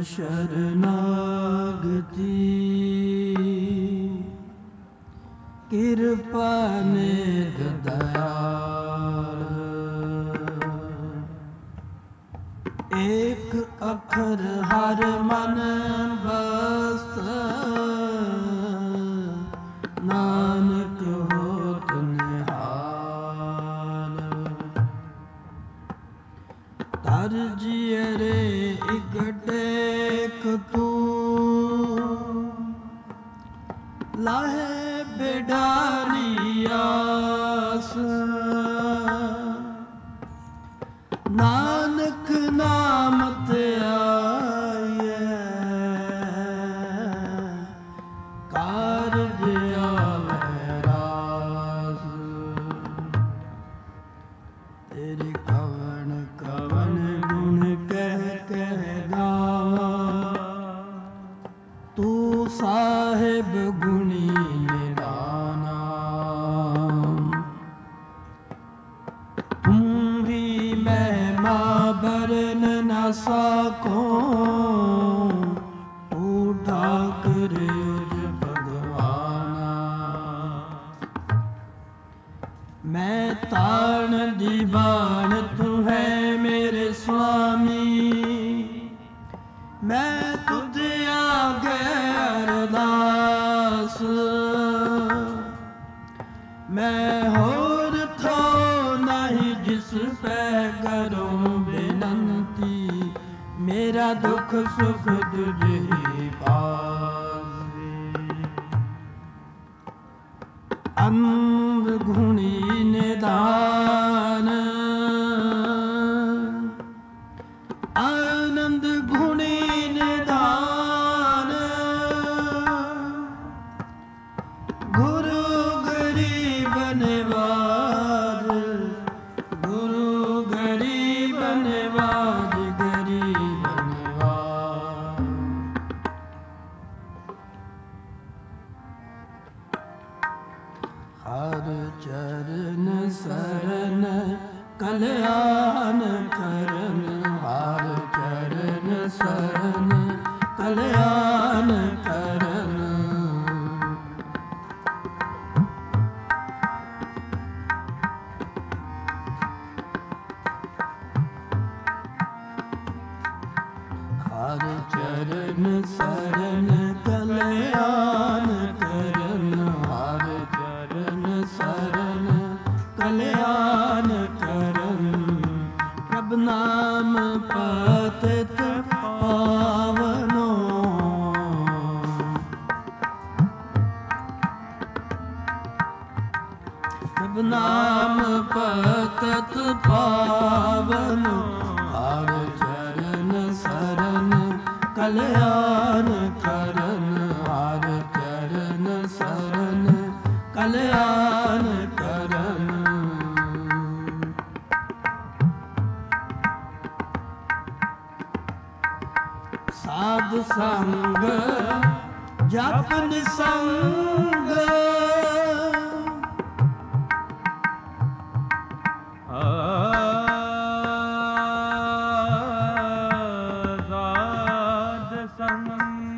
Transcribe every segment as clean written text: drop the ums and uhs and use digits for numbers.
शरणागति कृपा निध दयाल। एक अखर हर मन बस नानक होत निहाल। तर जियरे इकटेक तू लाहे बिडारी आस। नानक नाम ते आए कारज आवे रास। तेरे कवन कवन गुण कह कह गावा। तू साहिब गुणी निदाना। तुम भी महिमा बरन न सको। तू ठाकुर उज भगवाना। मैं तान दीवान तू है मेरे स्वामी। मैं तुझ आगे अरदास। मैं होर थो नहीं जिस पे करूं विनंती। मेरा दुख सुख तुझ ही पास। अंध गुणी निदान आनंद गुणी निधान। गुरु गरीब निवाज। गुरु गरीब निवाज। गरीब निवाज। हर चरण शरण कल्याण करन। हर चरण शरण कल्याण करन। हर चरण शरण कल्याण करन। हर चरण शरण कल्याण करन। प्रभ नाम पतित पावनो। प्रभ नाम पतित पावनो। हर चरण शरण कल्याण करन। हर चरण शरण कल्याण करन। साध संग जप निसंग। साध संग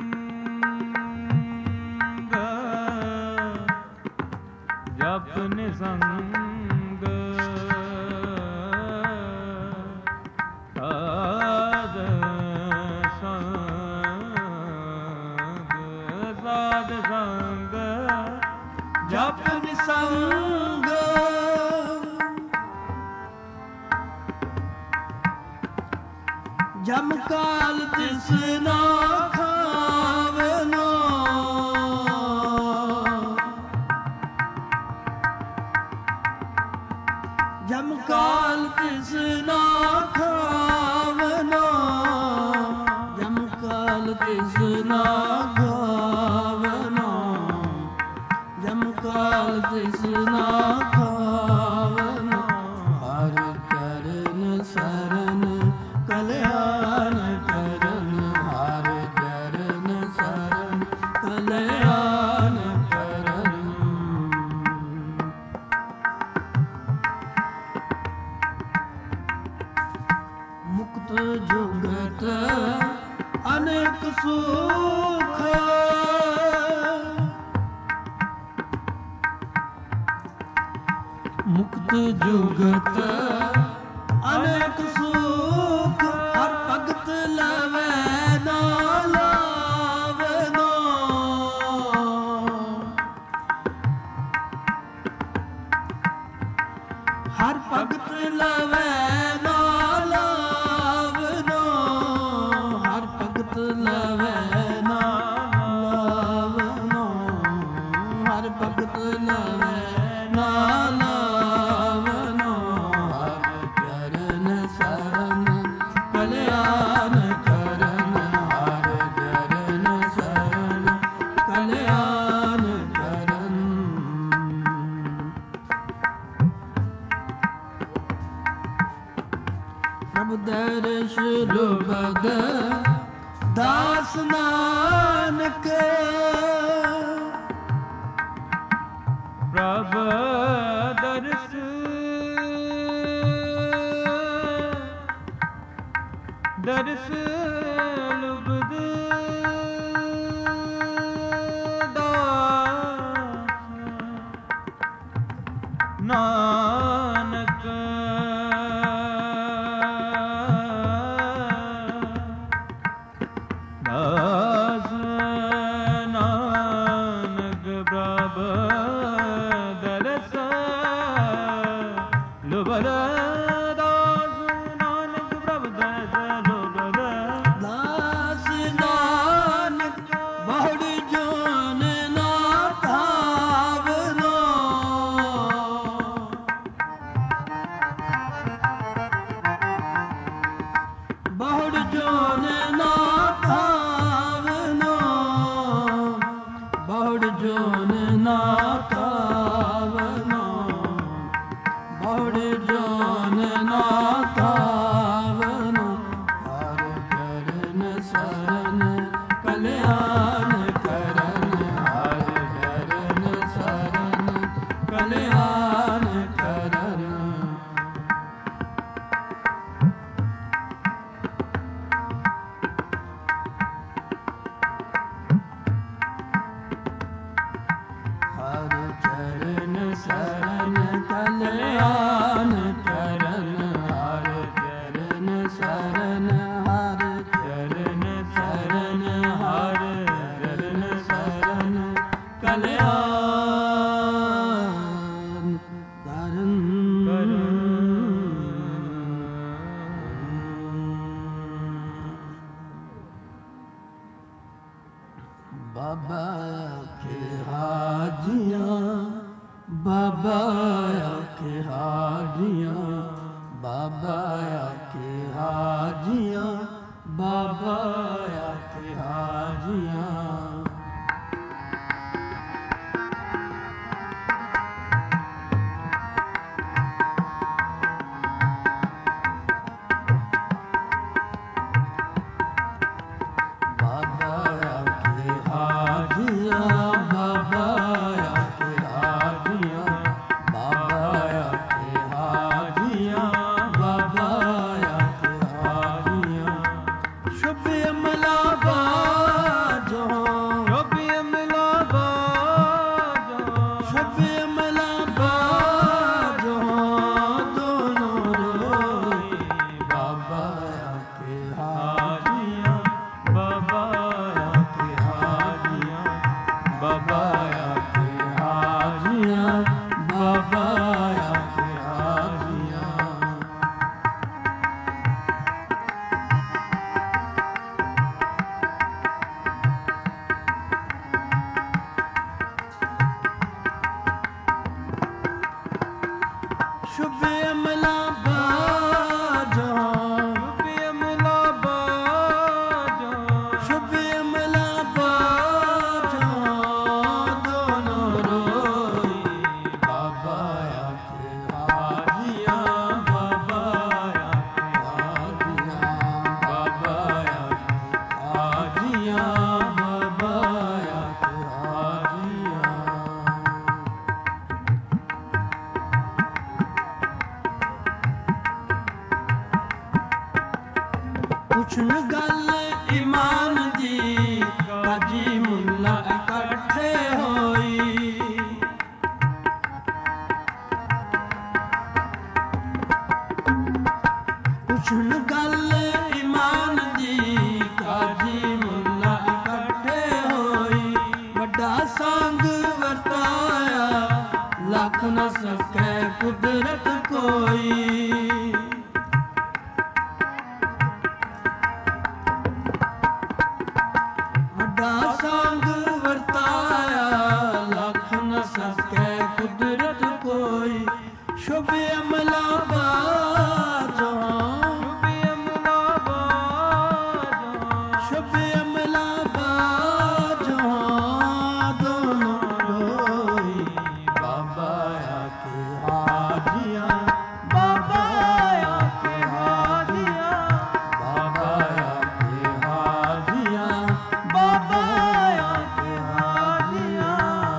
जप निसंग। साध साध संग जप निसंग। जम काल तिस ना खावनो। जम काल तिस ना खावनो। जम काल तिस ना खावनो। जम काल तिस ना खावनो। हर चरण शरण कल्याण करन। हर चरण शरण कल्याण करन। मुक्त जुगत अनेक ਮੁਕਤ ਜੁਗਤ ਅਨੇਕ ਸੁਖ ਹਰ ਭਗਤ ਲਵੈ ਨਾ ਲਾਵਨੋ ਹਰ ਭਗਤ ਲਵੈ ਨਾ ਲਾਵਨੋ ਹਰ ਭਗਤ ਲਵੈ ਨਾ ਲਾਵਨੋ ਹਰ ਭਗਤ ਲਵੈ ਨਾ ਲਾਵਨੋ ਹਰ ਚਰਨ ਸਰਨ ਕਲਿਆਣ ਕਰਨ ਹਰ ਚਰਨ ਸਰਨ ਕਲਿਆਣ ਕਰਨ ਪ੍ਰਭ ਦਰਸ਼ ਲੁਭਦ ਦਾਸ ਨਾਨਕ ਪ੍ਰਭ ਦਰਸ ਦਰਸ ਲੁਬਦ ਦਾਸ ਨਾਨਕ ਦਾਸ ਨਾਨਕ ਪ੍ਰਭ ਦਰਸ ਲੁਬਦ ਦਾਸ ਨਾਨਕ ਪ੍ਰਭ ਦਰਸ ਲੁਬਦ ਦਾਸ ਨਾਨਕ ਬਹੁੜ ਜੋਨ ਨਾ ਧਾਵਨੋ ਬਹੁੜ ਜੋਨ ਨਾ ਧਾਵਨੋ ਬਹੁੜ ਜੋਨ ਨਾ ਧਾਵਨੋ ਬਹੁੜ ਜੋਨ ਨਾ ਧਾਵਨੋ ਹਰ ਚਰਨ ਸਰਨ ਕਲਿਆਣ ਕਰਨ ਹਰ ਚਰਨ ਸਰਨ ਕਲਿਆਣ ਕਰਨ ਹਰ ਚਰਨ ਸਰਨ ਕਲਿਆਣ ਕਰਨ ਹਰ ਚਰਨ ਸਰਨ ਹਰ ਚਰਨ ਸਰਨ ਹਰ ਚਰਨ ਸਰਨ ਕਲਿਆਣ ਕਰਨ ਬਾਬਾ ਕੇ ਹਾਜੀਆਂ ਬਾਬਾ ਕੇ ਹਾਜੀਆਂ ਬਾਬਾ ਕੇ ਹਾਜੀਆਂ ਬਾਬਾ ਕੇ ਹਾਜੀਆਂ ਸ਼ੁਭ ਅਮਲਾ ਬਾਜੋ ਸ਼ੁਭ ਅਮਲਾ ਬਾਜੋ ਸ਼ੁਭ ਅਮਲਾ ਬਾਜੋ ਦੋਨੋਂ ਰੋਈ ਬਾਬਾ ਆਖੇ ਹਾਜੀਆਂ ਬਾਬਾ ਆਖੇ ਹਾਜੀਆਂ ਬਾਬਾ ਆਖੇ ਹਾਜੀਆਂ ਬਾਬਾ ਆਖੇ ਹਾਜੀਆਂ ਪੁੱਛਣ ਗੱਲ ਇਮਾਨ ਦੀ ਕਾਜੀ ਮੁੱਲਾ ਇਕੱਠੇ ਹੋਈ ਸੰਗ ਵਰਤਾਇਆ, ਲੱਖ ਨ ਸਕੈ ਕੁਦਰਤ ਕੋਈ। ਵੱਡਾ ਸੰਗ ਵਰਤਾਇਆ, ਲੱਖ ਨ ਸਕੈ ਕੁਦਰਤ ਕੋਈ। ਸ਼ੁਭ ਅਮਲਾ ਬਾਝੋਂ, ਸ਼ੁਭ ਅਮਲਾ ਬਾਝੋਂ ਦੋਨੋਂ ਰੋਈ। ਬਾਬਾ ਆਖੇ ਹਾਜੀਆਂ, ਬਾਬਾ ਆਖੇ ਹਾਜੀਆਂ, ਬਾਬਾ ਆਖੇ ਹਾਜੀਆਂ, ਬਾਬਾ ਆਖੇ ਹਾਜੀਆਂ।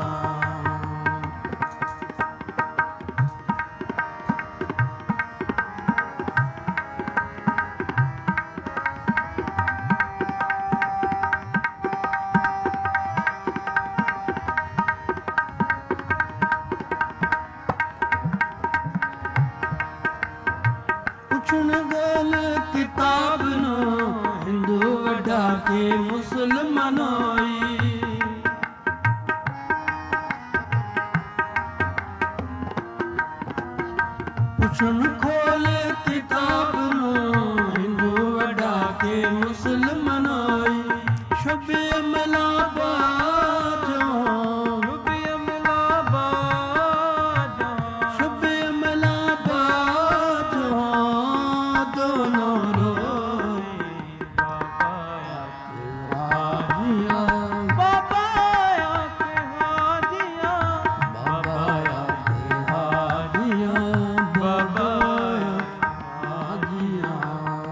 ਪੁੱਛਣ ਗਲ ਕਿਤਾਬ ਨੂੰ, ਹਿੰਦੂ ਵੱਡਾ ਕੇ ਮੁਸਲਮਾਨ ਹੋਈ। ਪੁੱਛਣ ਖੋਲ ਕਿਤਾਬ ਨੂੰ, ਹਿੰਦੂ ਵੱਡਾ ਕੇ ਮੁਸਲਮਾਨ ਹੋਈ। ਸ਼ੁਭ ਅਮਲਾ ਬਾਝੋਂ, ਸ਼ੁਭ ਅਮਲਾ ਬਾਝੋਂ, ਸ਼ੁਭ ਅਮਲਾ ਬਾਝੋਂ ਦੋਨੋਂ ਰੋਈ। ਬਾਬਾ ਆਖੇ ਹਾਜੀਆਂ, ਬਾਬਾ ਆਖੇ ਹਾਜੀਆਂ, ਬਾਬਾ ਆਖੇ ਹਾਜੀਆਂ।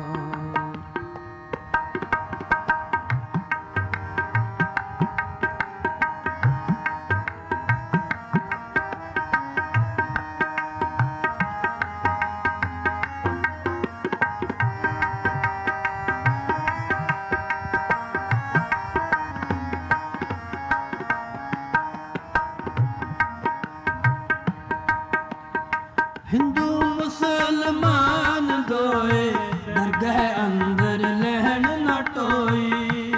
ਹਿੰਦੂ ਮੁਸਲਮਾਨ ਦੋਏ, ਦਰਗਾਹ ਅੰਦਰ ਲਹਿਣ ਨਾ ਟੋਈ।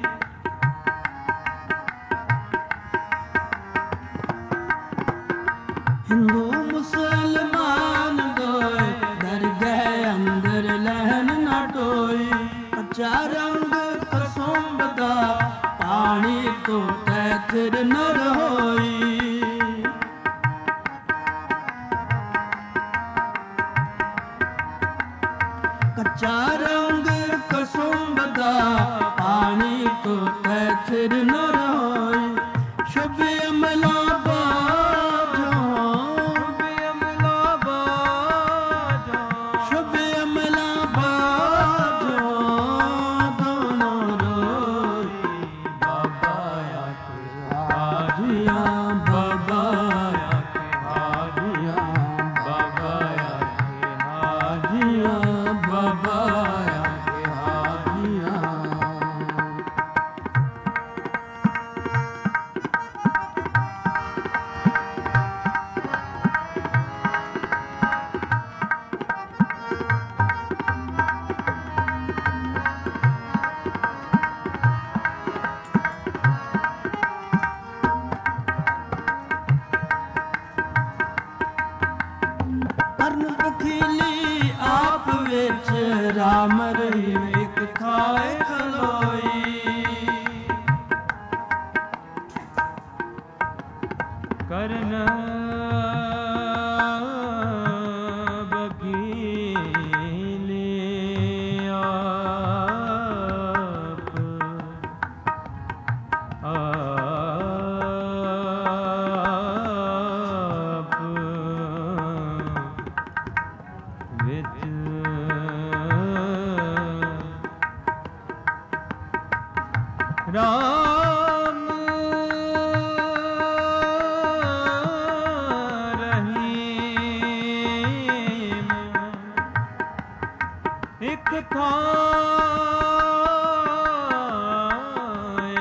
ਹਿੰਦੂ ਮੁਸਲਮਾਨ ਦੋਏ, ਦਰਗਾਹ ਅੰਦਰ ਲਹਿਣ ਨਾ ਟੋਈ। ਕੱਚਾ ਰੰਗ ਕਸੁੰਭ ਦਾ, ਪਾਣੀ ਤੋਂ ਤੈਥਰ ਨਰ ਹੋਈ। ਕੱਚਾ ਰੰਗ ਕਸੁੰਭ ਦਾ, ਪਾਣੀ ਤੋਂ ਤੈਥਰ ਨਰ ਹੋਈ। ਸ਼ੁਭ ਅਮਲਾ ਬਾਝੋਂ, ਸ਼ੁਭ ਅਮਲਾ ਬਾਝੋਂ, ਸ਼ੁਭ ਅਮਲਾ ਬਾਝੋਂ ਦੋਨੋਂ ਰੋਈ। ਬਾਬਾ ਆਖੇ ਹਾਜੀਆਂ, ਬਾਬਾ ਆਖੇ ਹਾਜੀਆਂ, ਬਾਬਾ ਆਖੇ ਹਾਜੀਆਂ, ਬਾਬਾ ਆਖੇ ਹਾਜੀਆਂ। ਕਰਨ ਬਖੀਲੀ ਆਪ ਵਿੱਚ, ਰਾਮ ਰਹੀਮ ਇੱਕ ਖਾਏ ਖਲੋਈ। ਕਰਨ ਬਖੀਲੇ ਆਪ ਵਿੱਚ ਰਾਮ ਰਹੀਮ ਇੱਕ ਥਾਏ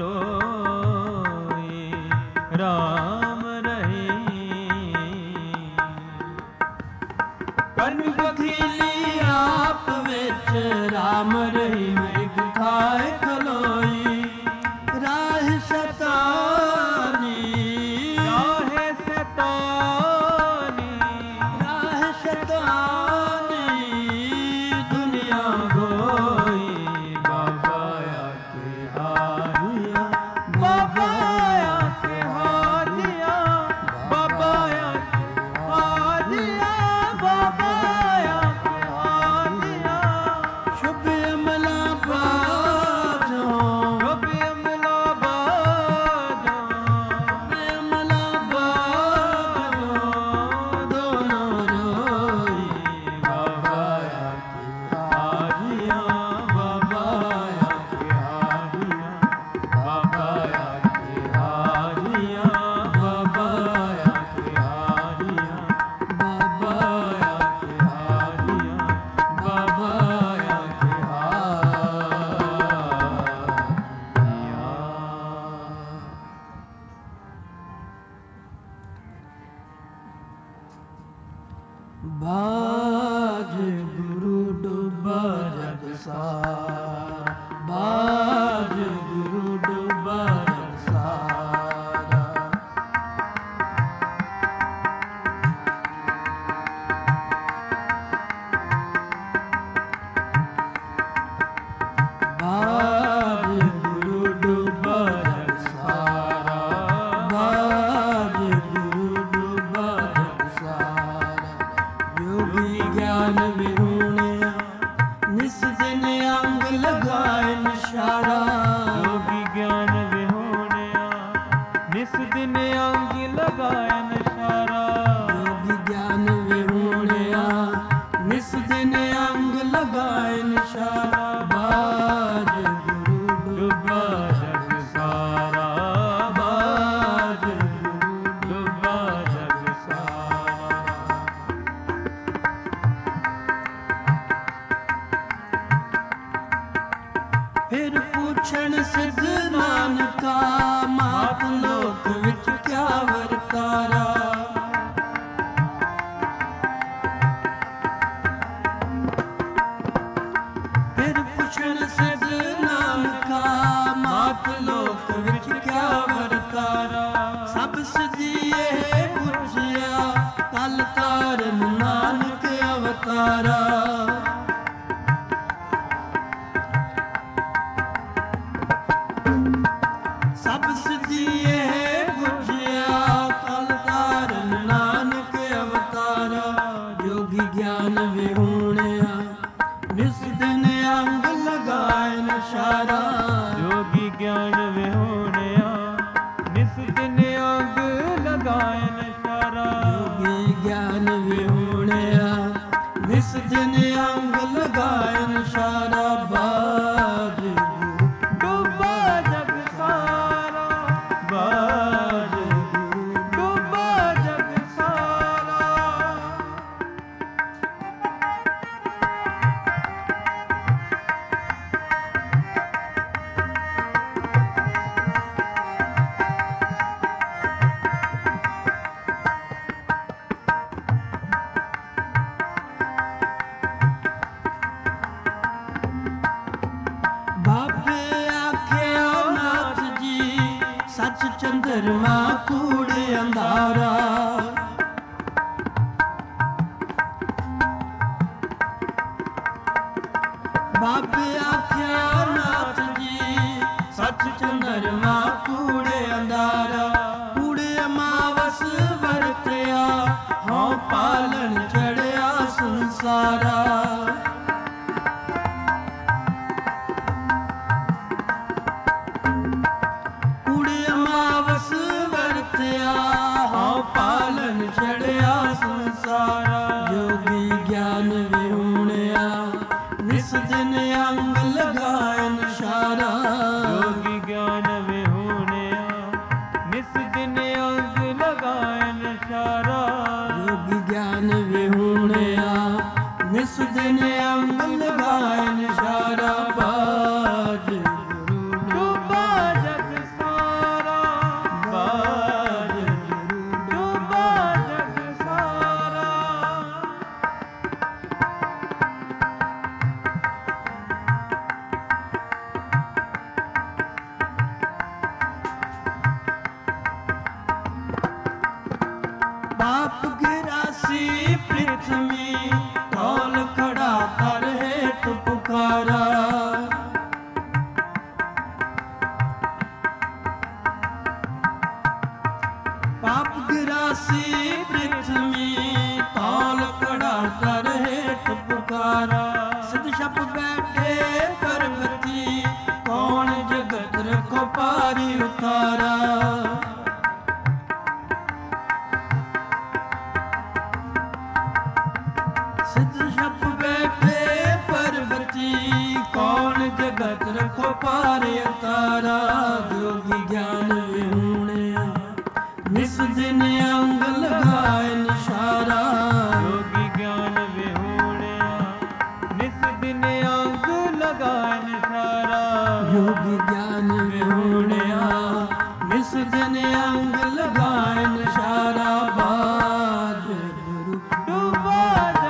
ਖਲੋਈ। ਰਾਮ ਰਹੀਮ ਕਰਨ ਬਖੀਲੀ ਆਪ ਵਿੱਚ, ਰਾਮ ਰਹੀਮ ਇੱਕ ਖਾਏ ਖਲੋਈ। ਰਾਹ ਸ਼ੈਤਾਨੀ ਬਾਜ ਗੁਰੂ ਡੁੱਬਾ ਜਗ ਸਾਰਾ, ਬਾਜ ਗੁਰੂ ਡੁੱਬਾ ਜਗ ਸਾਰਾ। ਬਾਜ ਗੁਰੂ ਡੁੱਬਾ ਜਗ ਸਾਰਾ, ਬਾਜ ਗੁਰੂ ਡੁੱਬਾ ਜਗ ਸਾਰਾ। ਜੋਗੀ ਗਿਆਨ ਵਿਹੂਣਿਆ ਨਿਸ ਦਿਨ ਅੰਗ ਲਗਾਏ ਨਿਸ਼ਾਰਾ। ਜੋਗੀ ਗਿਆਨ ਵਿਹੂਣਿਆ ਨਿਸ ਦਿਨ ਅੰਗ ਲਗਾਏ ਨਿਸ਼ਾਰਾ। ਜੋਗੀ ਗਿਆਨ ਵਿਹੂਣਿਆ ਨਿਸ ਦਿਨ ਅੰਗ ਲਗਾਏ ਨਿਸ਼ਾਰਾ। ਬਾਜ ਗੁਰੂ ਡੁੱਬਾ ਜਗ ਸਾਰਾ, ਬਾਜ ਗੁਰੂ ਡੁੱਬਾ ਜਗ ਸਾਰਾ। ਫਿਰ ਪੁੱਛਣ ਸਿੱਧ ਨਾਨਕਾ ਮਾਤ ਲੋਕ ਵਿੱਚ ਕਿਆ ਵਰਤਾਰਾ। ਫਿਰ ਪੁੱਛਣ ਸਿੱਧ ਨਾਨਕਾ ਮਾਤ ਲੋਕ ਵਿੱਚ ਕਿਆ ਵਰਤਾਰਾ। ਸਭ ਸਿਧੀਏ ਪੁੱਛਿਆ ਕਲ ਤਾਰਨ ਨਾਨਕ ਅਵਤਾਰਾ। ਸਭ ਸਿਧੀਏ ਪੁੱਛਿਆ ਕਲ ਤਾਰਨ ਨਾਨਕ ਅਵਤਾਰਾ। ਜੋਗੀ ਗਿਆਨ ਵਿਹੂਣਿਆ ਨਿਸ ਦਿਨ ਅੰਗ ਲਗਾਏ ਨਿਸ਼ਾਰਾ। ਜੋਗੀ ਗਿਆਨ ਵਿਹੂਣਿਆ ਨਿਸ ਦਿਨ ਅੰਗ ਲਗਾਏ ਨਿਸ਼ਾਰਾ। ਜੋਗੀ ਗਿਆਨ ਵਿਹੂਣਿਆ ਨਿਸ ਦਿਨ ਅੰਗ ਲਗਾਏ ਨਿਸ਼ਾਰਾ। ਬਾਜ ਗੁਰੂ ਡੁੱਬਾ ਜਗ ਸਾਰਾ, ਬਾਜ ਗੁਰੂ ਡੁੱਬਾ ਜਗ ਸਾਰਾ। ਬਾਬੇ ਆਖਿਆ ਨਾਥ ਜੀ ਸੱਚ ਚੰਦਰਮਾ ਕੂੜ ਅੰਧਾਰਾ। ਬਾਬੇ ਆਖਿਆ ਨਾਥ ਜੀ ਸੱਚ ਚੰਦਰਮਾ ਕੂੜ ਅੰਧਾਰਾ। ਕੂੜ ਅਮਾਵਸ ਵਰਤਿਆ ਹਉ ਪਾਲਣ ਚੜਿਆ ਸੰਸਾਰਾ। ਕੂੜੇ ਅਮਾਵਸ ਵਰਤਿਆ ਹਉ ਪਾਲਣ ਚੜਿਆ ਸੰਸਾਰਾ। ਜੋਗੀ ਗਿਆਨ ਵਿਹੂਣਿਆ ਨਿਸ ਦਿਨ ਅੰਗ ਲਗਾਏ ਨਿਸ਼ਾਰਾ। ਜੋਗੀ ਗਿਆਨ ਵਿਹੂਣਿਆ ਨਿਸ ਦਿਨ ਅੰਗ ਲਗਾਏ ਨਿਸ਼ਾਰਾ। ਜੋਗੀ ਗਿਆਨ ਵਿਹੂਣਿਆ ਨਿਸ ਦਿਨ ਅੰਗ ਲਗਾਏ ਨਿਸ਼ਾਰਾ। ਬਾਜ ਗੁਰੂ ਡੁੱਬਾ ਜਗ ਸਾਰਾ, ਬਾਜ ਗੁਰੂ ਡੁੱਬਾ ਜਗ ਸਾਰਾ। ਬਾਪ ਗਿਰਾਸੀ ਪ੍ਰਿਥਵੀ ਕੌਲ ਖੜਾ ਕਰ ਹੇਠ ਪੁਕਾਰਾ। ਪਾਪ ਗਿਰਾਸੀ ਪ੍ਰਿਥਵੀ ਕੌਲ ਖੜਾ ਕਰ ਹੇਠ ਪੁਕਾਰਾ। ਸਿਧ ਛਪ ਬੈਠੇ ਪਰਬਤੀ ਕੌਣ ਜਗਤ ਰਖੋ ਪਾਰੀ ਉਤਾਰਾ। ਸਿਧ ਛਪ ਬੈਠੇ ਪਰਬਤੀ ਕੌਣ ਜਗਤ ਰਖੋ ਪਾਰੇ ਉਤਾਰਾ। ਜੋਗੀ ਗਿਆਨ ਵਿਹੂਣਿਆ ਨਿਸ ਦਿਨ ਅੰਗ ਲਗਾਏ ਨਿਸ਼ਾਰਾ। ਜੋਗੀ ਗਿਆਨ ਵਿਹੂਣਿਆ ਨਿਸ ਦਿਨ ਅੰਗ ਲਗਾਏ ਨਿਸ਼ਾਰਾ। ਜੋਗੀ ਗਿਆਨ ਵਿਹੂਣਿਆ ਨਿਸ ਦਿਨ ਅੰਗ ਲਗਾਏ ਨਿਸ਼ਾਰਾ। ਬਾਜ ਗੁਰੂ ਡੁੱਬਾ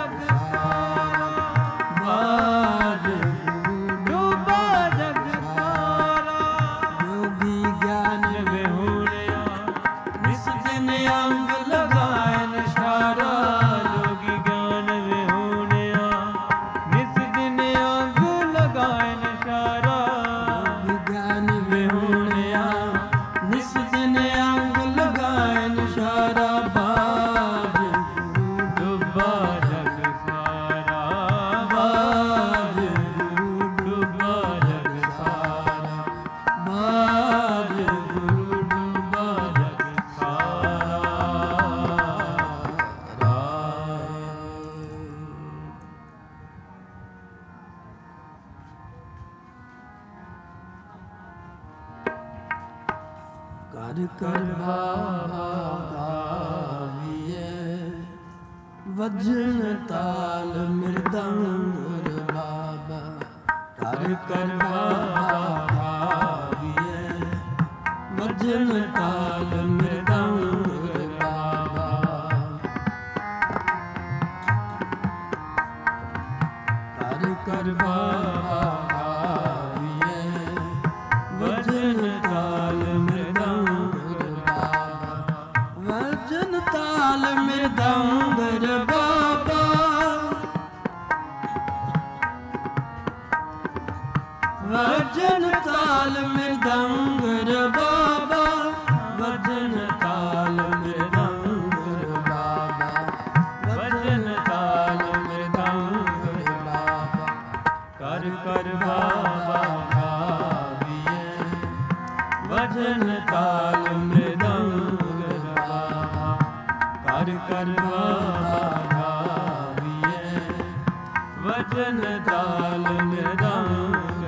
दिन अंग लगायन सारा जोगी ज्ञान विहूणिया निस दिन अंग लगायन सारा ज्ञान विहूणिया निस दिन अंग लगायन सारा बाज डुबा जग सारा बाज डूबा जग सारा बाज डूबा जग कर कर भाविए वजन ताल मृदंग बाबा कर कर भाविए वजन ताल मृदंग बाबा कर कर भाविए वजन ताल वजन ताल मृदंग बाबा वजन ताल मृदंग बाबा वजन ताल मृदंग बाबा वजन ताल मृदंग बाबा कर कर बाबा भाविए वजन ताल मृदंग कर कर बाबा भाविए वजन ताल मृदंग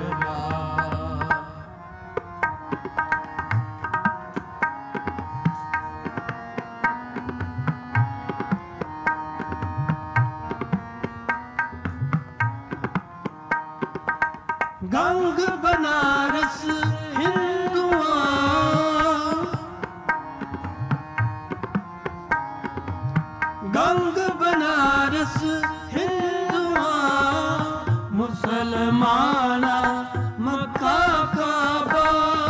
गंग बनारस हिंदुआ गंग बनारस हिंदुआ मुसलमाना मक्का काबा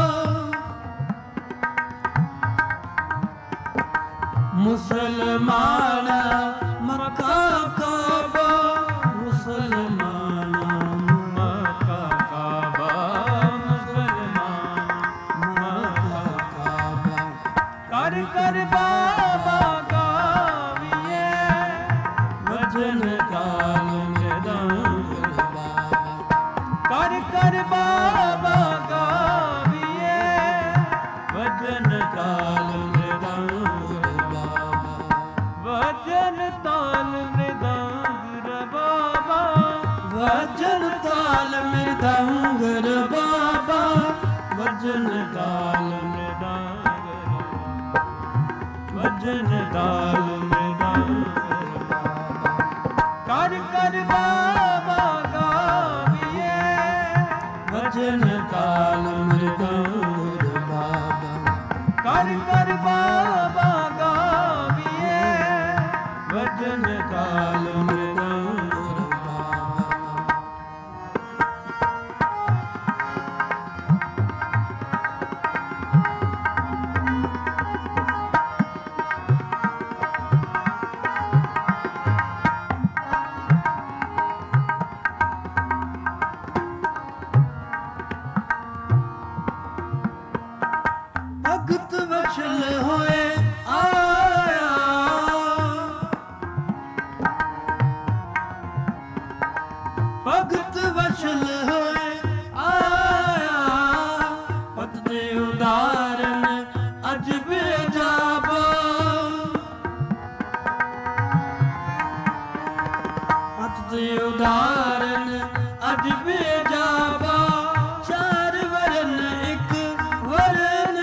मुसलमाना मक्का काबा मुसलमाना मक्का काबा मुसलमान मक्का काबा कर कर बाबा वजन ताल मृदंग बाबा कर कर बाबा गाविए वजन ताल मृदंग बाबा वजन ताल मृदंग बाबा वजन ताल मृदंग बाबा वजन ताल मृदंग वजन ताल मृदंग कर कर बाबा गाविए वजन ताल मृदंग बाबा कर कर बाबा गाविए वजन ताल मृदंग बाबा भगत वचल होए आया भगत वचल होए आया पत दे उदाहरण अज बेजाबा पत दे उदाहरण अज बेजाबा चार वरन एक वरन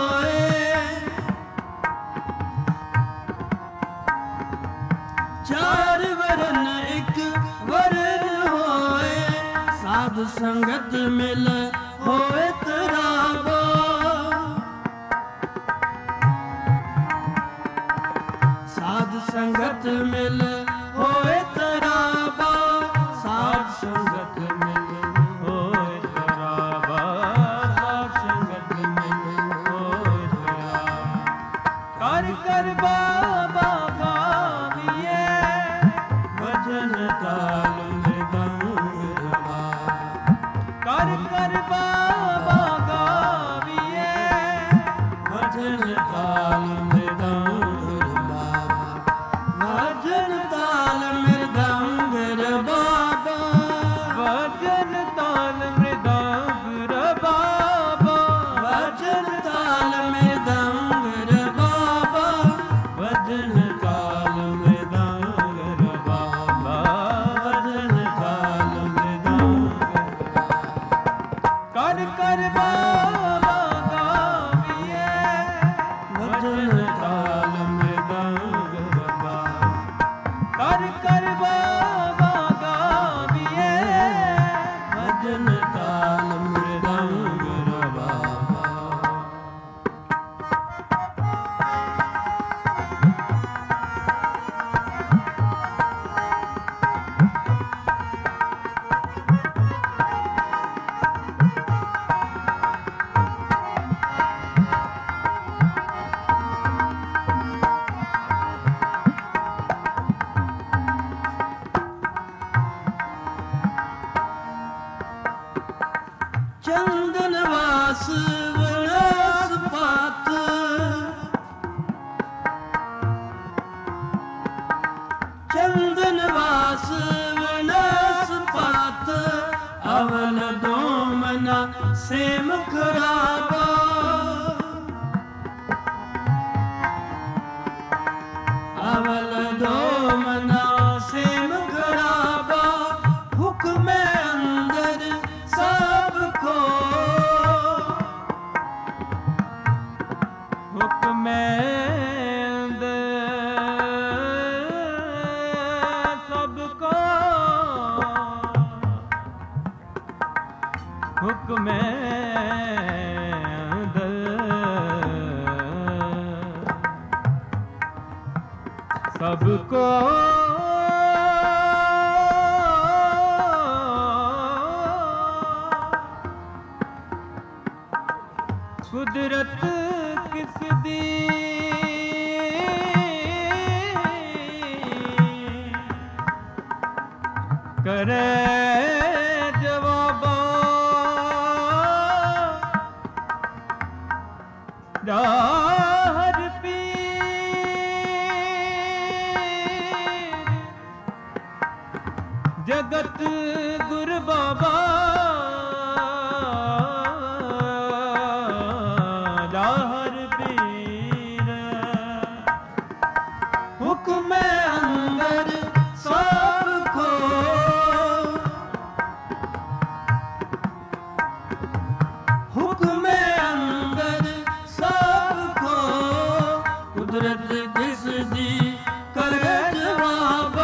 चार वरन एक वरन होए साध संगत मिल होए तराबा साध संगत मिल होए तराबा साध संगत मिल होए तराबा साध संगत मिल होए तराबा कर ਕਰ ਬਾਬਾ ਗਾਵੀਏ ਭਜਨ ਤਾਲ ਮ੍ਰਿਦੰਗ ਰਵਾ ਕਰ ਬਾਬਾ ਗਾਵੀਏ ਭਜਨ ਤਾਲ ਮ੍ਰਿਦੰਗ ਰਵਾ ਭਜਨ ਤਾਲ ਮ੍ਰਿਦੰਗ ਰਬਾਬਾ ਭਜਨ ਤਾਲ ਮ੍ਰਿਦੰਗ ਰਬਾਬਾ ਭਜਨ ਤਾਲ ਮ੍ਰਿਦੰਗ ਰਬਾਬਾ ਭਜਨ ਤਾਲ ਮ੍ਰਿਦੰਗ ਰਬਾਬਾ ਭਜਨ ਤਾਲ ਮ੍ਰਿਦੰਗ ਕਰ ਬਾਬਾ ਗਾਵੀਏ ਭਜਨ ਤਾਲ ਮ੍ਰਿਦੰਗ ਰਬਾਬਾ ਕਰ ਬਾਬਾ ਗਾਵੀਏ ਭਜਨ ਤਾਲ ਮ੍ਰਿਦੰਗ ਰਬਾਬਾ ਚੰਦਨ ਵਾਸ ਵਨਸ ਪਾਤ ਚੰਦਨ ਵਾਸ ਵਨਸ ਪਾਤ ਅਵਲ ਦੋਮਨਾ ਸੇਮ ਖਰਾਬਾ ਅਵਲ ਦੋਮਨਾ ਸੇਮ ਖਰਾਬਾ ਹੁਕਮੇ ਅੰਦਰ ਸਭ ਕੋ ਹੁਕਮੇ ਅੰਦਰ ਸਭ ਕੋ ਹੁਕਮੇ ਅੰਦਰ ਸਭ ਕੋ ਕੁਦਰਤ ਕਿਸ ਦੀ ਕਰੇ ਜਵਾਬਾ ਹਰ ਪੀਰ ਜਗਤ ਗੁਰ ਬਾਬਾ ਹਰ ਪੀਰ ਹੁਕਮੇ ਅੰਦਰ ਸਭ ਕੋ ਹੁਕਮੇ ਅੰਦਰ ਸਭ ਕੋ ਕੁਦਰਤ ਕਿਸ ਦੀ ਕਰੇ ਜਵਾਬਾ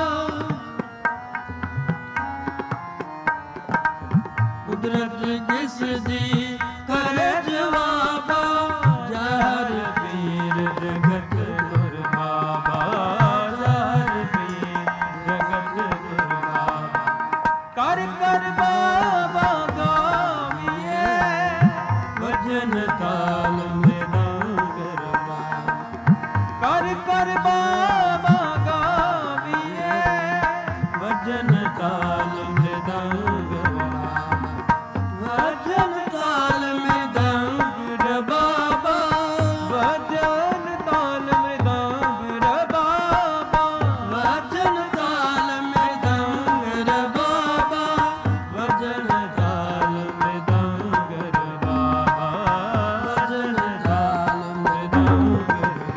ਕੁਦਰਤ ਕਿਸ ਦੀ ਕਰੇ ਜਵਾਬਾ ਜਹਰ ਪੀਰ ਜਗਤ ਗੁਰ ਬਾਬਾ ਜਹਰ ਪੀਰ ਜਗਤ ਗੁਰ ਬਾਬਾ ਕਰ ਬਾਬਾ ਗਾਵੀਏ ਭਜਨ ਤਾਲ ਮ੍ਰਿਦੰਗ ਰਵਾ ਕਰ ਬਾਬਾ ਗਾਵੀਏ ਭਜਨ ਤਾਲ ਮ੍ਰਿਦੰਗ ਰਵਾ ਭਜਨ ਤਾਲ ਮ੍ਰਿਦੰਗ ਰਬਾਬਾ ਭਜਨ ਤਾਲ ਮ੍ਰਿਦੰਗ ਰਬਾਬਾ ਭਜਨ ਤਾਲ ਮ੍ਰਿਦੰਗ ਰਬਾਬਾ ਭਜਨ ਤਾਲ ਮ੍ਰਿਦੰਗ ਰਬਾਬਾ ਭਜਨ ਤਾਲ ਮ੍ਰਿਦੰਗ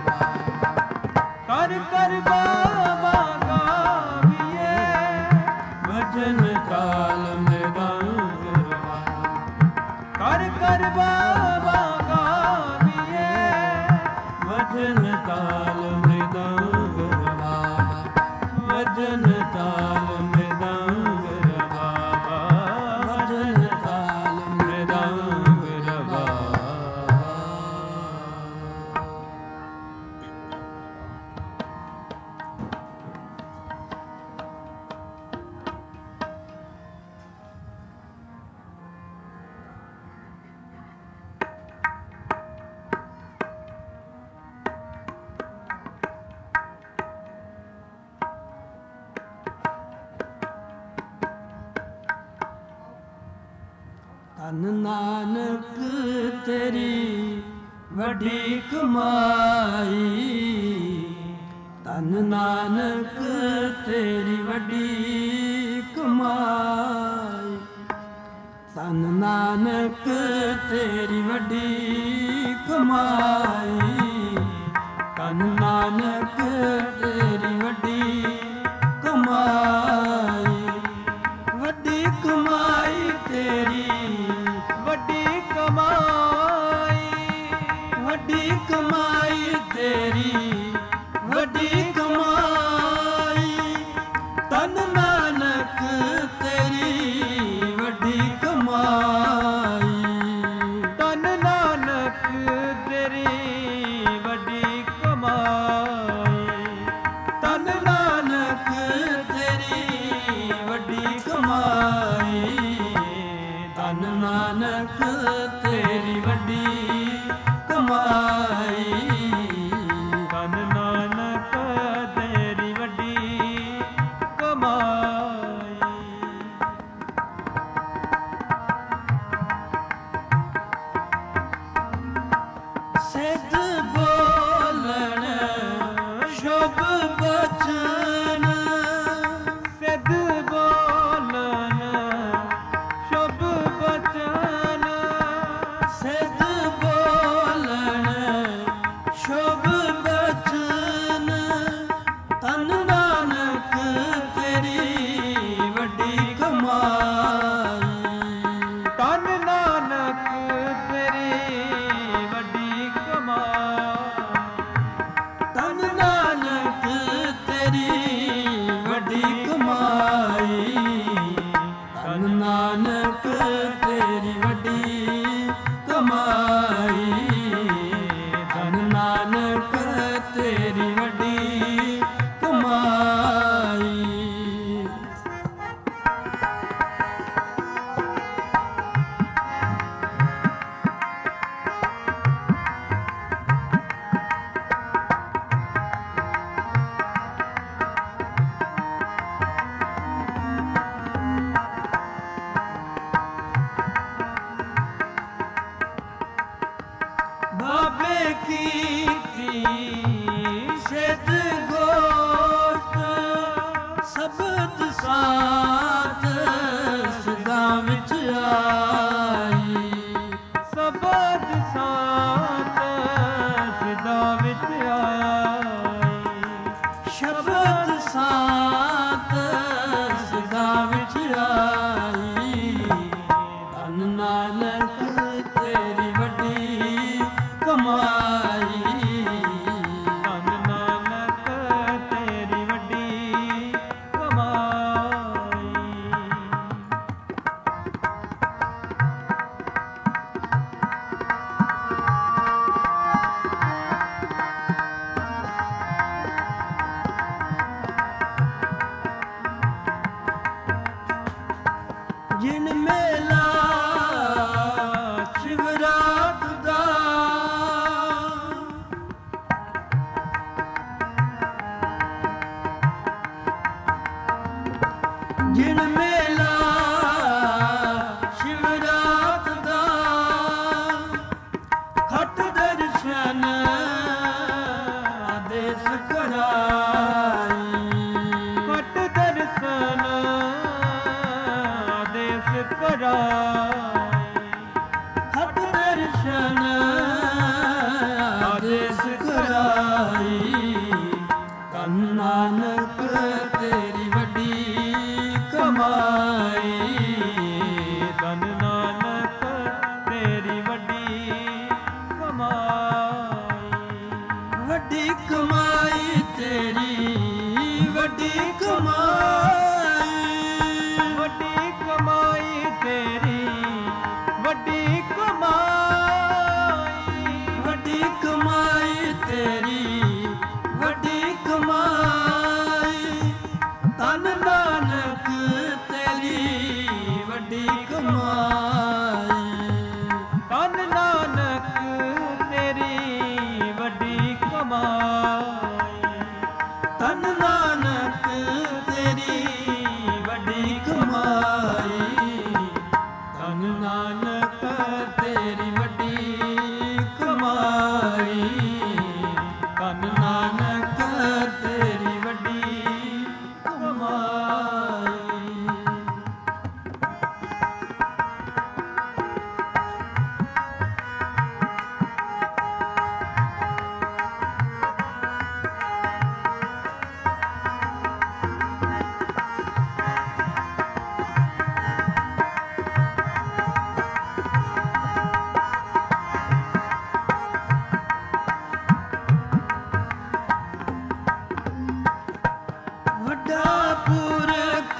ਰਬਾਬਾ ਕਰ ਬਾਬਾ ਗਾਵੀਏ ਭਜਨ ਤਾਲ ਮ੍ਰਿਦੰਗ ਰਬਾਬਾ ਕਰ ਬਾਬਾ ਗਾਵੀਏ ਭਜਨ ਤਾਲ ਮ੍ਰਿਦੰਗ ਰਬਾਬਾ ਭਜਨ ਤਾਲ ਮ੍ਰਿਦੰਗ ਰਬਾਬਾ ਭਜਨ ਤਾਲ ਮ੍ਰਿਦੰਗ ਰਬਾਬਾ ਧੰਨ ਨਾਨਕ ਤੇਰੀ ਵੱਡੀ ਕਮਾਈ, ਧੰਨ ਨਾਨਕ ਤੇਰੀ ਵੱਡੀ ਕਮਾਈ, ਧੰਨ ਨਾਨਕ ਤੇਰੀ ਵੱਡੀ ਕਮਾਈ, ਧੰਨ ਨਾਨਕ ਤੇਰੀ ਵੱਡੀ ਕਮਾਈ, ਵੱਡੀ ਕਮਾਈ ਤੇਰੀ ਵੱਡੀ ਕਮਾਈ, ਵੱਡੀ ਕਮਾਈ ਤੇਰੀ ਵੱਡੀ ਕਮਾਈ, ਧੰਨ ਨਾਨਕ ਤੇਰੀ ਵੱਡੀ ਕਮਾਈ, ਧੰਨ ਨਾਨਕ ਤੇਰੀ ਵੱਡੀ ਕਮਾਈ, ਧੰਨ ਨਾਨਕ ਤੇਰੀ ਵੱਡੀ ਕਮਾਈ, ਧੰਨ ਨਾਨਕ ਤੇਰੀ ਵੱਡੀ ਕਮਾਈ, ਧੰਨ ਨਾਨਕ ਤੇਰੀ ਵੱਡੀ ਕਮਾਈ। ਸਿੱਧ ਬੋਲਣ ਸ਼ੁਭ ਬਚਨ, ਸਿੱਧ ਬੋਲਣ ਸ਼ੁਭ ਬਚਨ, ਸਿੱਧ ਬੋਲਣ ਸ਼ੁਭ ਬਚਨ, ਧੰਨ ਨਾਨਕ ਤੇਰੀ ਵੱਡੀ ਕਮਾਈ, ਧੰਨ ਨਾਨਕ ਤੇਰੀ ਵੱਡੀ ਕਮਾਈ, ਧੰਨ ਨਾਨਕ ਤੇਰੀ ਵੱਡੀ ਕਮਾਈ, ਧੰਨ ਨਾਨਕ ਤੇਰੀ ਵੱਡੀ ਕਮਾਈ, ਧੰਨ ਨਾਨਕ ਤੇਰੀ ਵੱਡੀ ਕਮਾਈ। ਬਾਬੇ ਕੀਤੀ ਸਿੱਧ ਗੋਤ, ਸਬਦ ਸਾਥ ਸਦਾ ਵਿੱਚ ਆਈ, ਸਬਦ ਸਾਥ ਸਦਾ ਵਿੱਚ ਆਈ, ਸ਼ਬਦ ਸਾਥ ਸਦਾ ਵਿੱਚ ਆਈ, ਧੰਨ ਨਾਨਕ ਤੇਰੀ ਵੱਡੀ ਕਮਾਈ, ਧੰਨ ਨਾਨਕ ਤੇਰੀ ਵੱਡੀ ਕਮਾਈ। ਜਿਨ ਮੇਲਾ ਸ਼ਿਵਰਾਤ ਦਾ, ਜਿਨ ਮੇਲਾ ਸ਼ਿਵਰਾਤ ਦਾ, ਖਟ ਦਰਸ਼ਨ ਆਦੇਸ਼ ਕਰਾਈ, ਖਟ ਦਰਸ਼ਨ ਆਦੇਸ਼ ਕਰਾਈ, ਖਟ ਦਰਸ਼ਨ ਆਦੇਸ਼ ਕਰਾਈ, ਧੰਨ ਨਾਨਕ ਤੇਰੀ ਵੱਡੀ ਕਮਾਈ, ਧੰਨ ਨਾਨਕ ਤੇਰੀ ਵੱਡੀ ਕਮਾਈ, ਵੱਡੀ ਕਮਾਈ ਤੇਰੀ ਵੱਡੀ ਕਮਾਈ, ਵੱਡੀ ਕਮਾਈ ਤੇਰੀ ਵੱਡੀ ਕਮਾਈ, ਵੱਡੀ ਕਮਾਈ ਤੇਰੀ ਵੱਡੀ ਕਮਾਈ, ਧੰਨ ਨਾਨਕ ਤੇਰੀ ਵੱਡੀ ਕਮਾਈ, ਧੰਨ ਨਾਨਕ ਤੇਰੀ ਵੱਡੀ ਕਮਾਈ, ਧੰਨ ਨਾਨਕ ਤੇਰੀ ਵੱਡੀ ਕਮਾਈ, ਧੰਨ ਨਾਨਕ ਨਾਨਕ ਤੇਰੀ ਵੱਡੀ ਕਮਾਈ। ਵੱਡਾ ਪੁਰਖ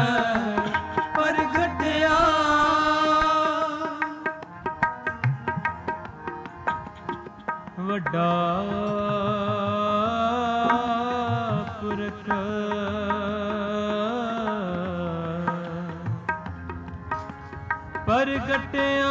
ਪ੍ਰਗਟਿਆ, ਵੱਡਾ ਪੁਰਖ ਪ੍ਰਗਟਿਆ,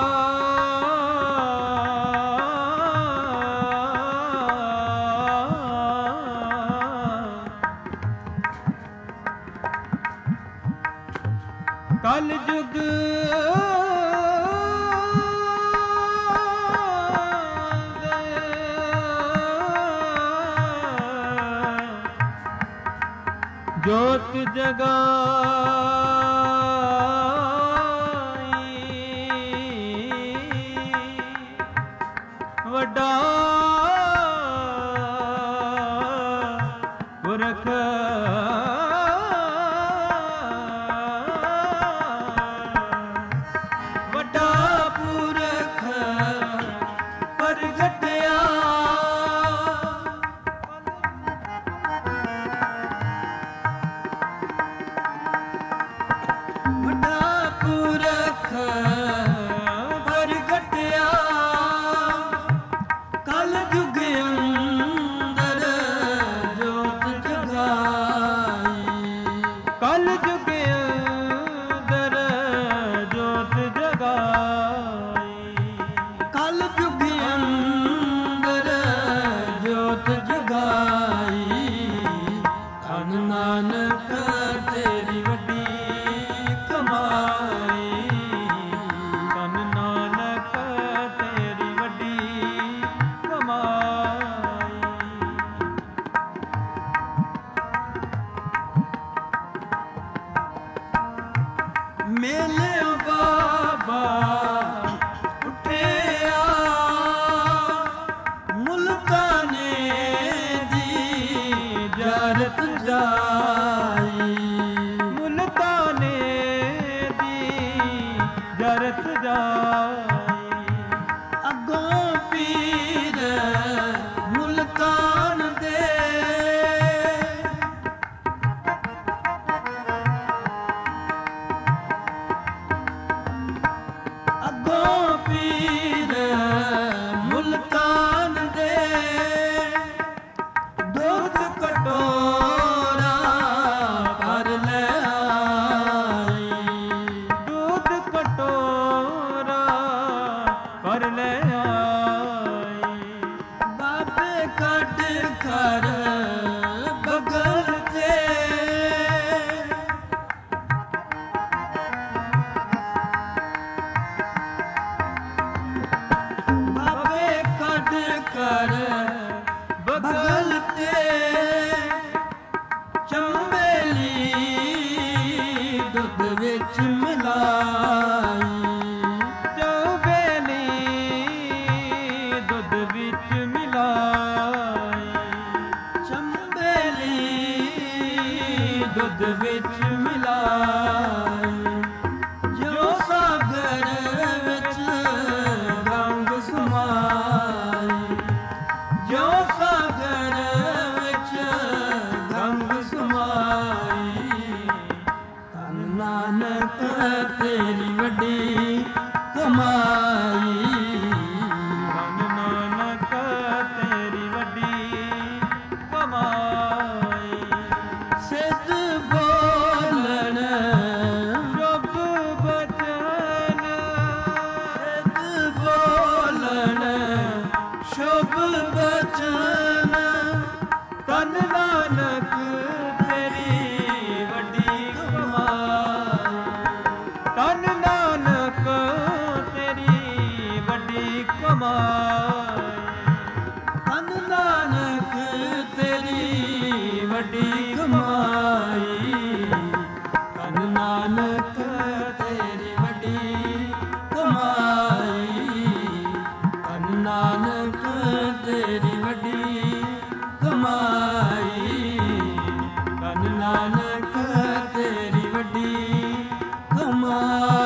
ਕਲ ਜੁਗ ਜੋਤ ਜਗਾਈ, ਵੱਡਾ ਪੁਰਖ ਵੱਡਾ ਪੁਰਖ ਪ੍ਰਗਟਿਆ, ਵੱਡਾ ਪੁਰਖ ਪ੍ਰਗਟਿਆ, ਕਲ ਜੁਗ ਅੰਦਰ ਜੋਤ ਜਗਾਈ। ਕਲ ਜੁਗ ਅੰਦਰ ਜੋਤ ਜਗਾਈ, ਕਲ ਜੁਗ ਅੰਦਰ ਜੋਤ ਜਗਾਈ। ਧੰਨ ਨਾਨਕ ਤੇਰੀ ਵੱਡੀ ਕਮਾਈ। ਧੰਨ ਨਾਨਕ ਤੇਰੀ ਵੱਡੀ ਕਮਾਈ। ਮੇਲੇ ਬਾਬਾ ਉੱਠਿਆ, ਮੁਲਤਾਨੇ ਦੀ ਜਰਤ ਜਾਈ। ਮੁਲਤਾਨੇ ਦੀ ਜਰਤ ਜਾਈ, ਅੱਗੋਂ ਪੀਰ ਮੁਲਤਾਨ ਦੇ, ਅੱਗੋਂ ਪੀਰ ਮੁਲਤਾਨ ਦੇ, ਦੁੱਧ ਕਟੋਰਾ ਭਰ ਲੈ ਆਈ। ਦੁੱਧ ਕਟੋਰਾ ਭਰ ਲੈ ਆਈ। ਬਾਬੇ ਕੱਢ ਕਰ ਬਗਲ ਤੇ, ਬਾਬੇ ਕੱਢ ਕਰ ਬਗਲ ਤੇ, ਚੰਬੇਲੀ ਦੁੱਧ ਵਿੱਚ ਮਿਲਾਈ। ਚੌਬੇਲੀ ਦੁੱਧ ਵਿੱਚ ਮਿਲਾਈ, ਚੰਬੇਲੀ ਦੁੱਧ ਵਿੱਚ ਮਿਲਾਈ। ਜੋ ਸਾਗਰ ਵਿੱਚ ਗੰਗ ਸਮਾਈ, ਜੋ ਸਾਗਰ ਵਿੱਚ ਗੰਗ ਸਮਾਈ। ਧੰਨ ਨਾਨਕ ਤੇਰੀ ਵੱਡੀ ਕਮਾਈ। ਧੰਨ ਨਾਨਕ ਤੇਰੀ ਵੱਡੀ ਕਮਾਈ। ਸਿੱਧ ਬੋਲਣ ਵੱਡੀ ਕਮਾਈ, ਧੰਨ ਨਾਨਕ ਤੇਰੀ ਵੱਡੀ ਕਮਾਈ, ਧੰਨ ਨਾਨਕ ਤੇਰੀ ਵੱਡੀ ਕਮਾਈ, ਧੰਨ ਨਾਨਕ ਤੇਰੀ ਵੱਡੀ ਕਮਾਈ।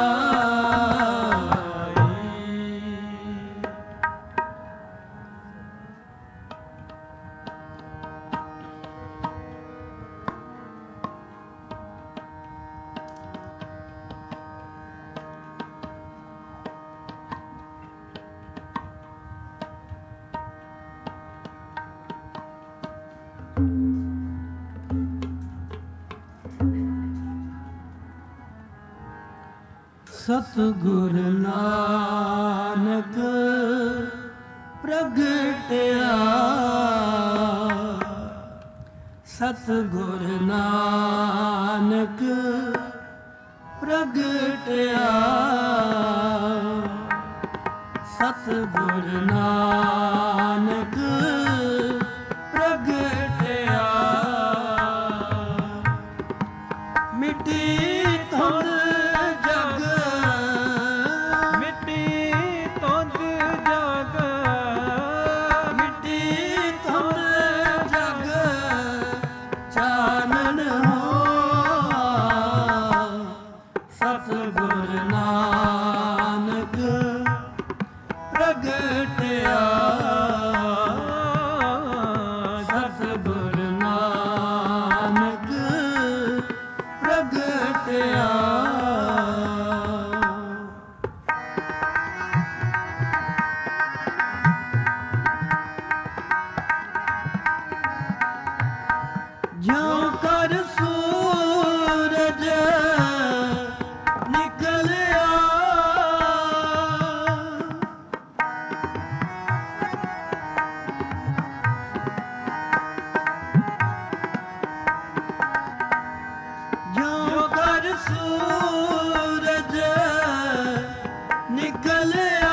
ਸਤਿਗੁਰ ਨਾਨਕ ਪ੍ਰਗਟਿਆ, ਸਤਿਗੁਰ ਨਾਨਕ ਪ੍ਰਗਟਿਆ, ਸਤਿਗੁਰ ਨਾਨਕ ਪ੍ਰਗਟਿਆ, ਮਿੱਟੀ ਧੁੰਦ ਜਿਉਂ ਕਰ ਸੂਰਜ ਨਿਕਲਿਆ, ਜਿਉਂ ਕਰ ਸੂਰਜ ਨਿਕਲਿਆ,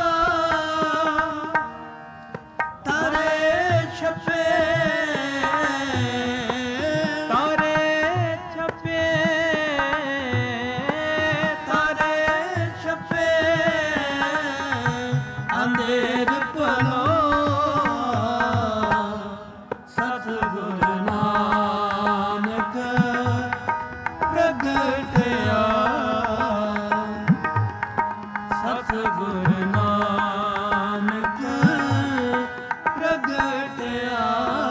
ਤਾਰੇ ਛਪੇ ਅੰਧੇਰ ਭਲੋ, ਸਤਿਗੁਰ ਨਾਨਕ ਪ੍ਰਗਟਿਆ, ਸਤਿਗੁਰ ਨਾਨਕ ਪ੍ਰਗਟਿਆ।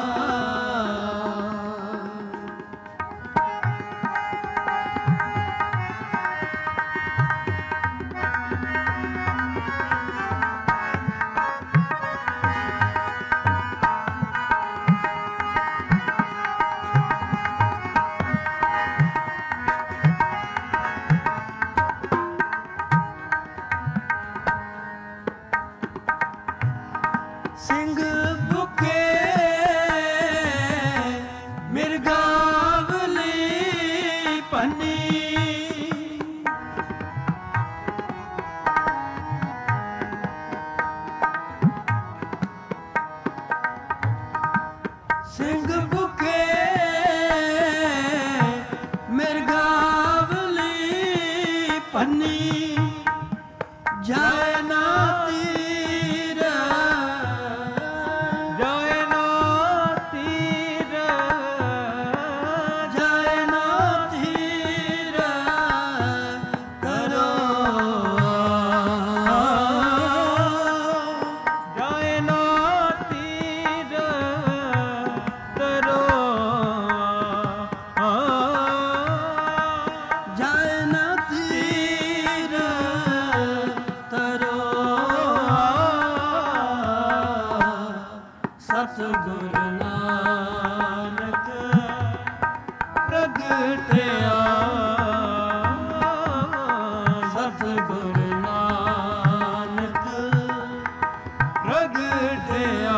ਸਿੰਘ ਭੁੱਖੇ ਮਿਰਗਾਵਲੀ ਪੰਨੀ, ਸਿੰਘ ਭੁੱਖੇ ਮਿਰਗਾਵਲੀ ਪੰਨੀ, ਜਾਏ ਨਾ ਤੀਰ, ਜਾਏ ਨਾ ਤੀਰ, ਜਾਏ ਨਾ ਤੀਰ ਕਰੋ, ਜਾਏ ਨਾ ਤੀਰ ਕਰੋ, ਜਾਏ ਨਾ ਤੀਰ ਤਰੋ, ਸਤਿਗੁਰ ਨਾਨਕ ਪ੍ਰਗਟਿਆ, ਸਤਿਗੁਰ ਨਾਨਕ ਪ੍ਰਗਟਿਆ।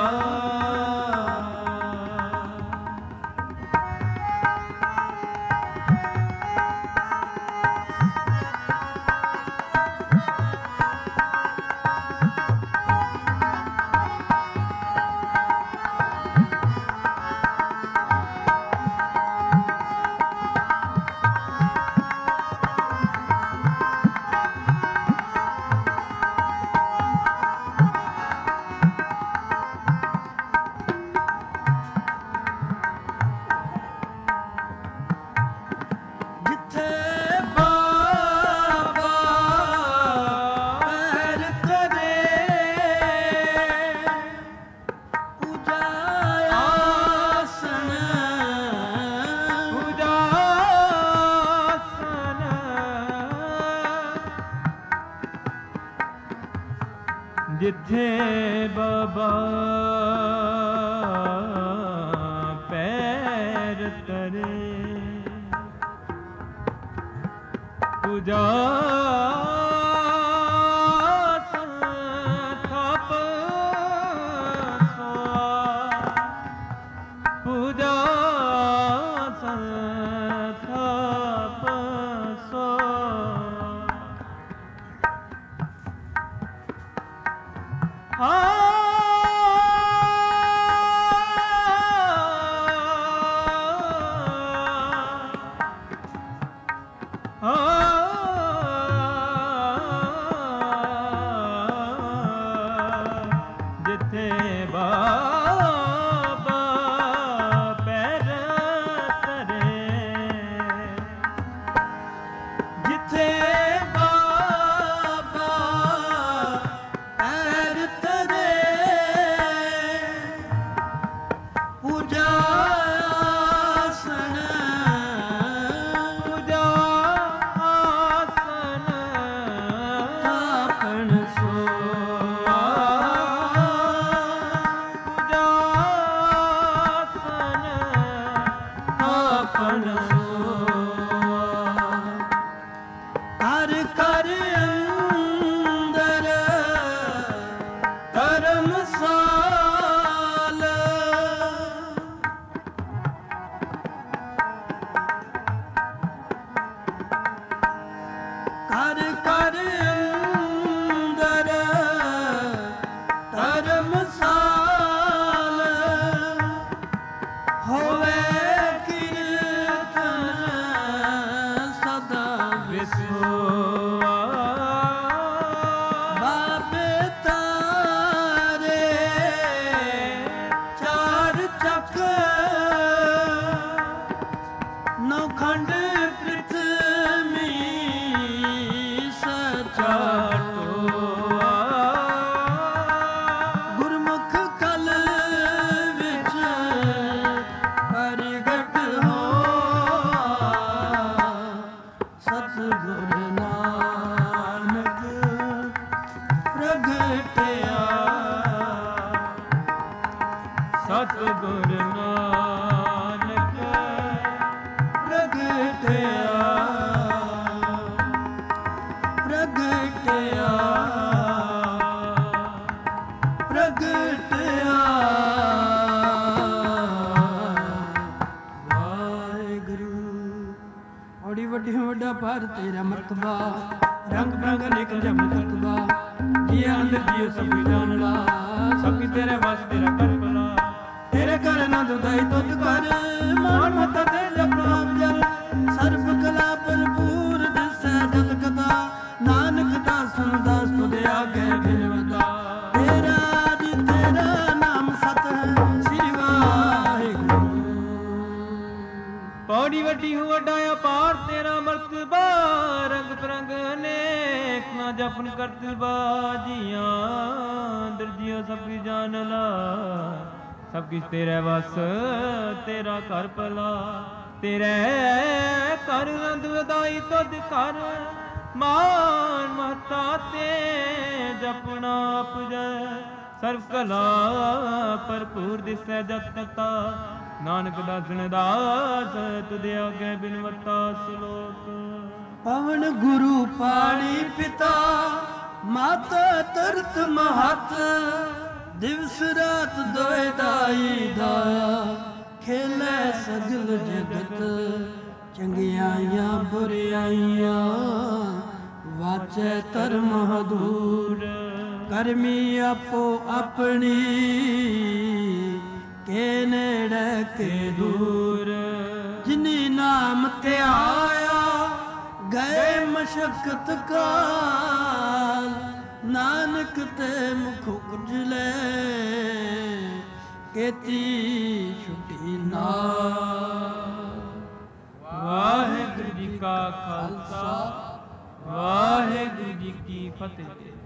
ਜਿੱਥੇ ਬਾਬਾ ਪੈਰ ਤਰੇ ਪੂਜਾ ਸੰਥਾਪ ਸੋਆ ਪੂਜਾ ਸੰਥਾਪ ਸੋਆ ਜਿੱਥੇ ਬਾਬਾ ਪੈਰ ਤਰੇ ਜਿੱਥੇ ਬਾਬਾ ਪੈਰ ਤਰੇ ਪੂਜਾ ਆਸਣ ਪੂਜਾ ਆਸਣ ਥਾਪਣ ਸੋਆ ਪੂਜਾ ਆਸਣ ਥਾਪਣ ਸੋਆ ਹਰ ਕਰ ਅੰਦਰ ਧਰਮਸਾਲ ਕਰ ਕਰ ਅੰਦਰ ਧਰਮਸਾਲ ਹੋਵੇ ਕੀਰਤਨ ਸਦਾ ਵਿਸੋਆ ਬਾਬੇ ਤਾਰੇ ਚਾਰ ਚੱਕ ਨੌਖੰਡ ਪ੍ਰਿਥਵੀ ਸਚਾਟੋਆ ਗੁਰਮੁਖ ਕਲ ਵਿੱਚ ਪ੍ਰਗਟ ਹੋਆ ਸਤਿਗੁਰ ਨਾਨਕ ਪ੍ਰਗਟਿਆ ਸਤਿਗੁਰ ਨਾਨਕ ਪ੍ਰਗਟਿਆ ਪ੍ਰਗਟਿਆ ਪ੍ਰਗਟਿਆ ਵਾਹਿਗੁਰੂ ਔੜੀ ਵੱਡੀ ਵੱਡਾ ਪਰ ਤੇਰਾ ਮਰਤਬਾ ਰੰਗ ਬਰੰਗ ਅਨੇਕ ਜਮ ਕਰਤਬਾ ਜੀ ਅੰਦਰ ਜੀਉ ਸਭ ਜਾਣ ਲਾ ਸਭ ਕੀ ਤੇਰੇ ਵਸ ਤੇਰਾ ਕਰ ਭਲਾ ਤੇਰੇ ਘਰ ਆਨੰਦ ਉਦਾਈ ਤੁਧ ਕਰ ਮਾਨ ਮਤਾ ਤੇ ਜਪਨਾ ਜਲ ਸਰਬ ਕਲਾ ਭਰਪੂਰ ਦਿਸੈ ਜਲ ਕਥਾ ਨਾਨਕ ਦਾਸਨ ਦਾਸ ਤੁਧ ਆਗੇ ਬਿਨਵਤਾ ਤੇਰਾ ਜੀ ਤੇਰਾ ਨਾਮ ਸਤ ਹੈ ਸ੍ਰੀ ਵਾਹਿਗੁਰੂ ਪੌੜੀ ਵੱਡੀ ਹੂੰ ਵੱਡਾ ਅਪਾਰ ਤੇਰਾ ਮਰਤਬਾ ਰੰਗ ਬਰੰਗ ਅਨੇਕ ਨਾ ਜਪਨ ਕਰਤਬਾ ਜੀਆਂ ਦਰਜੀਓ ਸਭ ਕੀ ਜਾਣ ਲਾ ਸਭ ਕੁਛ ਤੇਰੇ ਵਸ ਤੇਰਾ ਘਰ ਭਲਾ ਤੇਰੇ ਘਰ ਆਨੰਦ ਉਦਾਈ ਤੁਧ ਕਰ ਮਾਨ ਮਹਤਾ ਤੇ ਜਪਣਾ ਪਜੈ ਸਰਬ ਕਲਾ ਭਰਪੂਰ ਦਿਸੈ ਜਤ ਕਤਾ ਨਾਨਕ ਦਾਸਨ ਦਾਸ ਤੁਧ ਆਗੇ ਬਿਨਵਤਾ ਸ਼ਲੋਕ ਪਵਨ ਗੁਰੂ ਪਾਣੀ ਪਿਤਾ ਮਾਤਾ ਤਰਤ ਮਹਤ ਦਿਵਸ ਰਾਤ ਦੋਇ ਦਾਈ ਦਾਇਆ ਖੇਲੇ ਸਗਲ ਜਗਤ ਚੰਗਿਆਈਆਂ ਬੁਰਿਆਈਆਂ ਵਾਚੈ ਧਰਮ ਹਦੂਰ ਕਰਮੀ ਆਪੋ ਆਪਣੀ ਕੇ ਨੇੜੇ ਕੇ ਦੂਰ ਜਿਨੀ ਨਾਮ ਧਿਆਇਆ ਗਏ ਮਸ਼ਕਤ ਕਾਲ ਨਾਨਕ ਤੇ ਮੁਖ ਉਜਲੇ ਕੀਤੀ ਛੁਟੀ ਨਾਲ ਵਾਹਿਗੁਰੂ ਜੀ ਕਾ ਖਾਲਸਾ ਵਾਹਿਗੁਰੂ ਜੀ ਕੀ ਫਤਿਹ।